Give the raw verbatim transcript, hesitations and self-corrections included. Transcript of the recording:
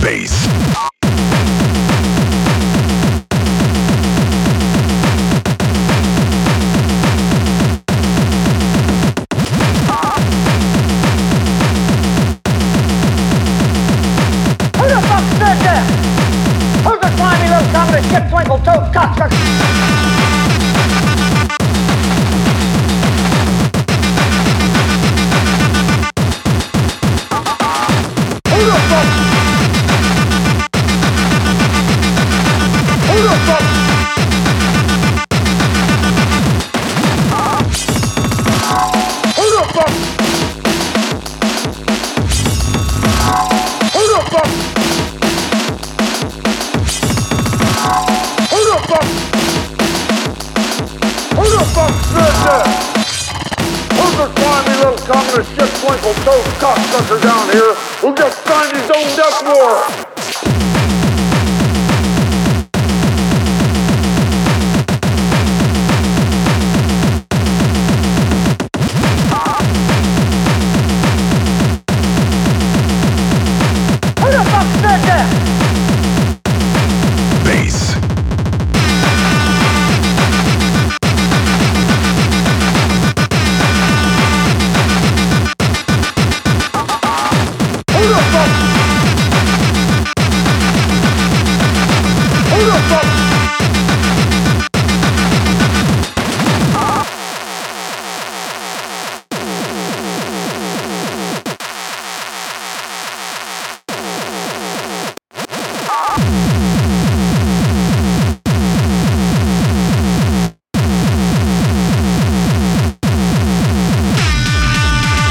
bass. Who the fuck stood there? Who's the slimy little covered shit twinkle toad cocksucker? Who the fuck? Who the fuck? Who the fuck? Who the fuck? Who the fuck? Who the fuck stood there? Who's the slimy little communist shit twinkle toad cocksucker down here who just signed his own death warrant?